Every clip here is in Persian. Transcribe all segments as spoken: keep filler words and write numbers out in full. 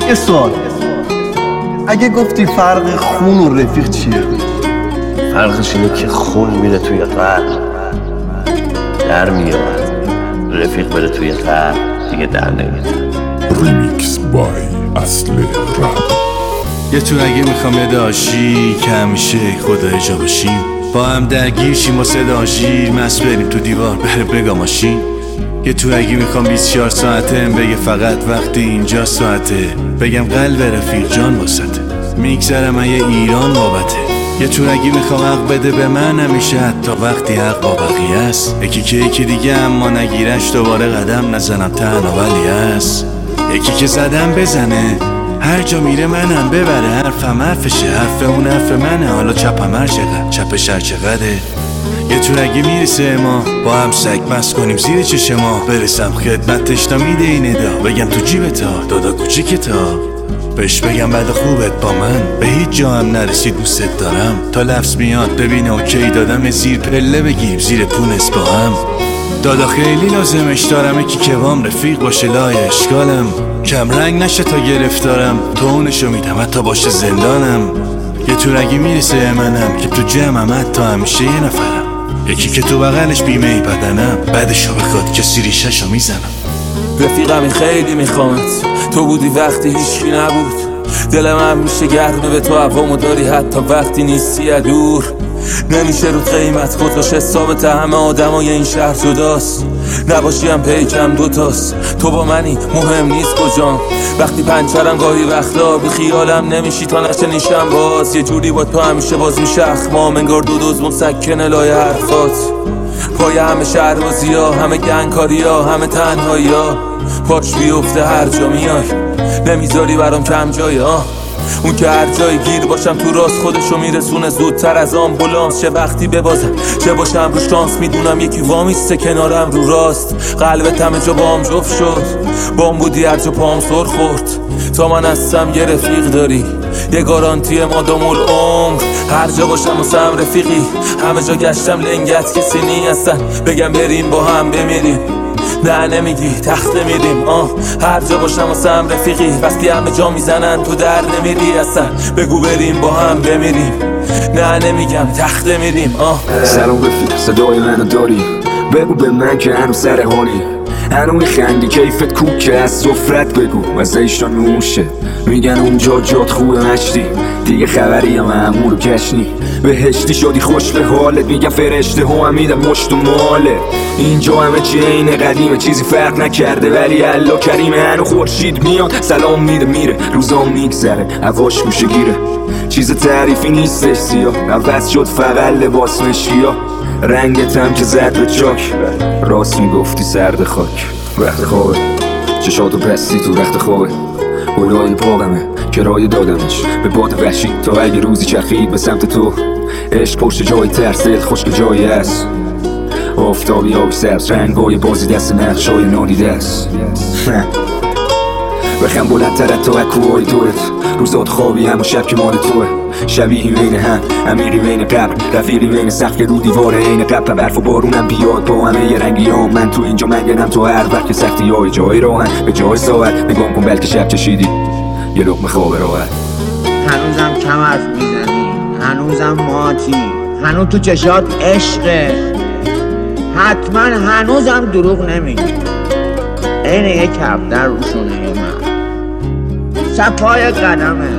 یه سوال، اگه گفتی فرق خون و رفیق چیه؟ فرقش اینه که خون میره توی قلب در میاد، رفیق بره توی قلب دیگه در نمیاد. ریمیکس بای اصل رپ. یه تو اگه میخوام یه داشی که همیشه خدا جا باشیم، با هم درگیر شیم و صداشی مست بریم تو دیوار بره بگا ماشین. یه تو اگه میخوام بیست و چهار ساعته بگه فقط وقتی اینجا ساعته، بگم قلب رفیق جان واسطه، میگذرم من یه ایران بابته. یه تو اگه میخوام حق بده به من همیشه حتی وقتی حق با بقیه است، یکی که یکی دیگه اما نگیرش دوباره قدم نزنم تنها ولی هست، یکی که زدم بزنه هر جا میره منم ببره، حرفم حرفشه حرف اون حرف منه، حالا چپم هر چقدر چپش هر چقدره. یه تو اگه میرسه ما با هم سگ بس کنیم زیر چشم ما، برسم خدمتش تا میده این ادا، بگم تو جیبت ها دادا کوچیکت ها، بهش بگم بعد خوبت با من به هیچ جا هم نرسید دوست دارم، تا لفظ میاد ببینه اوکی دادم زیر پله بگیریم زیر پونس با هم. دادا خیلی لازمش دارم یکی که وام رفیق باشه لای اشکالم، کم رنگ نشه تا گرفتارم، تو اونشو میدم حتی باشه زندانم. یه تو اگه میرسه منم که تو جمعم حتی همیشه یه نفرم، یکی که تو بغلش بیمه ای بدنم بعدشو بخواد کسی ریشهشو میزنم. رفیقمی خیلی میخوامت، تو بودی وقتی هیچکی نبود، دلم هم میشه گرمه به تو هوامو داری حتی وقتی نیستی دور، نمیشه رو قیمت خودش حسابت همه آدمای این شهر جداست، نباشی هم پیکم دوتاست، تو با منی مهم نیست کجام، وقتی پنچرم گاهی وقتا بی خیالم نمیشی تا نشنیشم باز، یه جوری با تو همیشه باز میشه اخمام انگار دو دوز مسکنه لای حرفات، پای همه شهربازی ها همه گنگکاری ها همه تنهایی ها، پاش بیفته هر جا میای نمیذاری برام کم جای ها، اون که هر جای گیر باشم تو راست خودشو میرسونه زودتر از آمبولانس، چه وقتی ببازم چه باشم رو شانس، میدونم یکی وامیسته کنارم رو راست، قلبت همه جا بام جفت شد بام بودی هر جا پام سر خورد، تا من هستم یه رفیق داری یه گارانتی مادام العمر، هر جا باشم واسم رفیقی همه جا گشتم لنگت کسی نی هستن، بگم بریم با هم بمیریم نه نمیگی تخته میریم، آه هر جا باشم واسم رفیقی وقتی همه جا میزنن تو در نمیری اصلا، بگو بریم با هم بمیریم نه نمیگم تخته میریم. آه سلام رفیق صدای منو داری، بگو به من که هنو سر حالی، هنو میخندی کیفت کوکه از سفرت بگو از ایشان نوشه، میگن اونجا جات خوبه مشتی دیگه خبری هم امور و کشنی، بهشتی شدی خوش به حالت میگن فرشته ها هم میدن مشت و ماله، اینجا همه چی اینه قدیمه چیزی فرق نکرده ولی الله کریمه، هنو خورشید میاد سلام میده میره روزام میگذره هواش گوشه گیره، چیز تعریفی نیستش سیاه عوض شد فقط لباس مشکیا، رنگت هم که زد به چاک راست میگفتی سرد خاک، وقت خوابه چشاتو پستی تو رخت خوابه، گلای پاقمه کرایه دادمش به باد وحشی تا اگه روزی چرخید به سمت تو، عشق پشت جای ترسل خشک جایی هست، آفتابی آبی سبز رنگای بازی دست نقشای نادیده است، بخم بلندتر تا اکوهای دورت، روزات خوابی هم و شب که مال توه، شبیهی بین هم امیری بین قبر رفیقی بین سقف رو دیواره این قبر، برف و بارونم بیاد با همه یه رنگی ها، من تو اینجا منگنم تو هر وقت که سختی های جای راهن به جای ساعت نگام کن بلکه شب چشیدی یه لقمه خواب راحت، هنوزم کم حرف میزنی هنوزم ماتی هنوز تو چشات عشقه، حتما هنوزم دروغ نمیگی، این یه کفتر روشونه من صفای قدمه،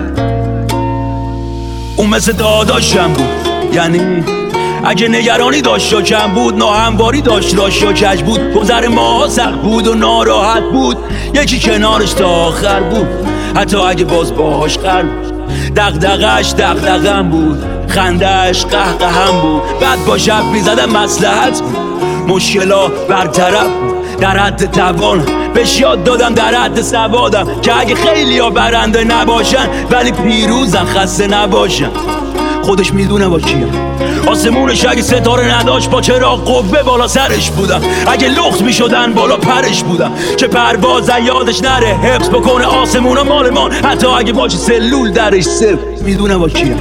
اون مثل داداشم بود، یعنی اگه نگرانی داشت یا کم بود، ناهمواری داشت راش یا کج بود، گذر ما سخت بود و ناراحت بود، یکی کنارش تا آخر بود حتی اگه باز باهاش قرد بود، دغدغش دغدغم بود خندهش قهقهم بود، بعد با شب میزدم مصلحت بود مشکلا برطرف بود، در حد توان بهش یاد دادم در حد سوادم که اگه خیلی ها برنده نباشن ولی پیروزن خسته نباشن، خودش میدونه با کیم، آسمونش اگه ستاره نداشت با چراغ قوه بالا سرش بودم، اگه لخت میشدن بالا پرش بودم، که پروازن یادش نره حفظ بکنه آسمون و مال مان، حتی اگه باشه سلول درش صفر میدونه با کیم،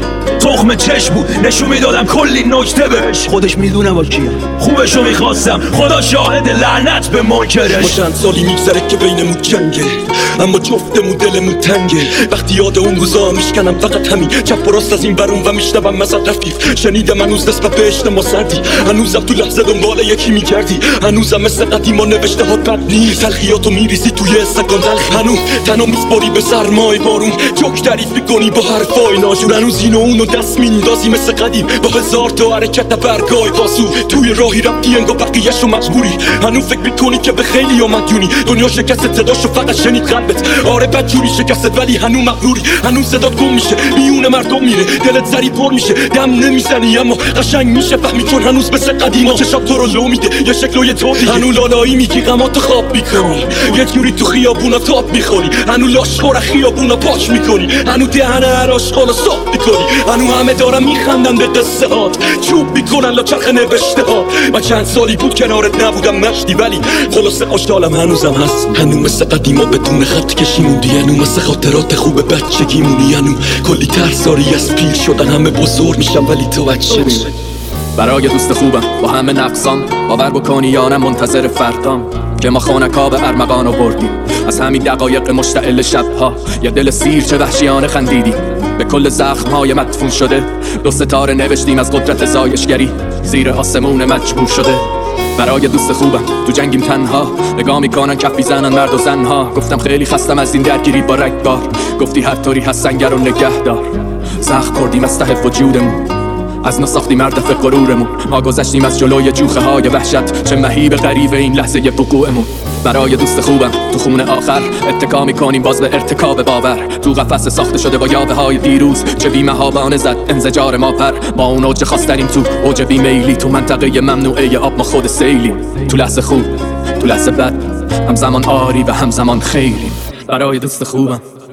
تخم چشم بود نشون میدادم کلی نکته بهش خودش میدونه با کیم خوبشو میخواستم خدا شاهد لعنت به منکرش ما چند سالی میگذره که بینمون جنگه اما جفتمون دلمون تنگه وقتی یاد اون روزا میشکنم فقط همین چپ و راست از این برون و میشنوم مزد رفیق شنیدم هنوز نسبت به عشق ما سردی هنوزم تو لحظه دنبال یکی میگردی هنوزم مثل قدیما نوشته ها بد نیست تلخیاتو میریزی توی استکان تلخ هنوز تنها میسپاری به سرمای بارون جوک تعریف میکنی با حرفای ناجور هنوز اینو اونو دست میندازی مثل قدیم با هزار تا حرکت برگای پاسو توی راهی رفتی انگار بقیه‌شو مجبوری هنوز فکر میکنی که به خیلی ها مدیونی دنیا شکست صداشو فقط شنید قلبت آره بدجوری شکست ولی هنوز مغروری هنوز صدات گم میشه میون مردم میره دلت زری پر میشه دم نمیزنی اما قشنگ میشه فهمی چون هنوز مثل قدیما چشات تو رو لو میده یه شکل و یه طور دیگه هنوز لالایی میگی غماتو خواب میکنی یه جوری تو خیابونا تاپ میخوری هنوز لاشخور خیابونا پاک میکنی هنوز دهن هر عاشقانو صاف میکنی هنوز همه دارن میخندن به قصه هات چوب میکنن لا چرخ نوشته ها من چند سالی بود کنارت نبودم مشتی ولی خلاصه خوشحالم هنوزم هست هنوز مثل قدیما بدون خط کشیموندی هنوز مثل خاطرات خوب بچگیمونی هنوز کلی ترساری از پیر شدن همه بزرگ میشم ولی تو بچه میمونی برای دوست خوبم با همه نقصان باور بکنی یا نه منتظر فردام که ما خانکا به ارمغان بردیم از همین دقایق مشتعل شبها یه دل سیر چه وحشیانه خندیدی به کل زخمهای مدفون شده دو ستاره نوشتیم از قدرت زایشگری زیر آسمون مجبور شده برای دوست خوبم تو جنگیم تنها نگاه میکنن کفی زنن مرد و زنها گفتم خیلی خستم از این درگیری با رگبار گفتی هر طوری هست سنگر و نگه دار زخم خوردیم از ته وجودمون از نساختیم مردف غرورمون ما گذشتیم از جلوی جوخه های وحشت چه مهیب غریب این لحظه وقوعمون برای دوست خوبم تو خون آخر اتکا میکنیم باز به ارتکاب باور تو قفس ساخته شده با یاوه های دیروز چه بی‌مهابانه زد انزجار ما پر با اون اوج خواستریم تو اوج بیمیلی تو منطقه ممنوعه آب ما خود سیلیم تو لحظه خوب تو لحظه بد همزمان آری و همزمان خیلی برای دوست خوبم